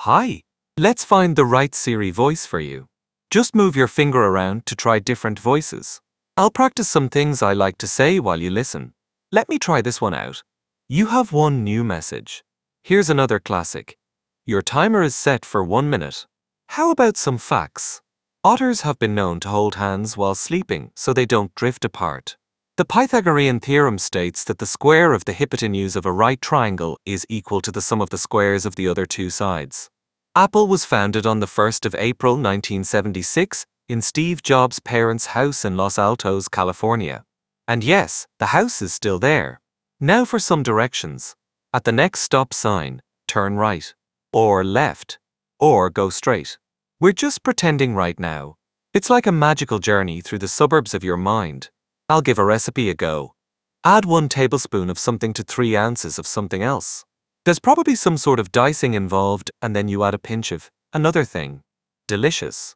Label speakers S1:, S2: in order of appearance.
S1: Hi. Let's find the right Siri voice for you. Just move your finger around to try different voices. I'll practice some things I like to say while you listen. Let me try this one out. You have one new message. Here's another classic. Your timer is set for 1 minute. How about some facts? Otters have been known to hold hands while sleeping so they don't drift apart. The Pythagorean theorem states that the square of the hypotenuse of a right triangle is equal to the sum of the squares of the other two sides. Apple was founded on the 1st of April 1976 in Steve Jobs' parents' house in Los Altos, California. And yes, the house is still there. Now for some directions. At the next stop sign, turn right, or left, or go straight. We're just pretending right now. It's like a magical journey through the suburbs of your mind. I'll give a recipe a go. Add 1 tablespoon of something to 3 ounces of something else. There's probably some sort of dicing involved, and then you add a pinch of another thing. Delicious.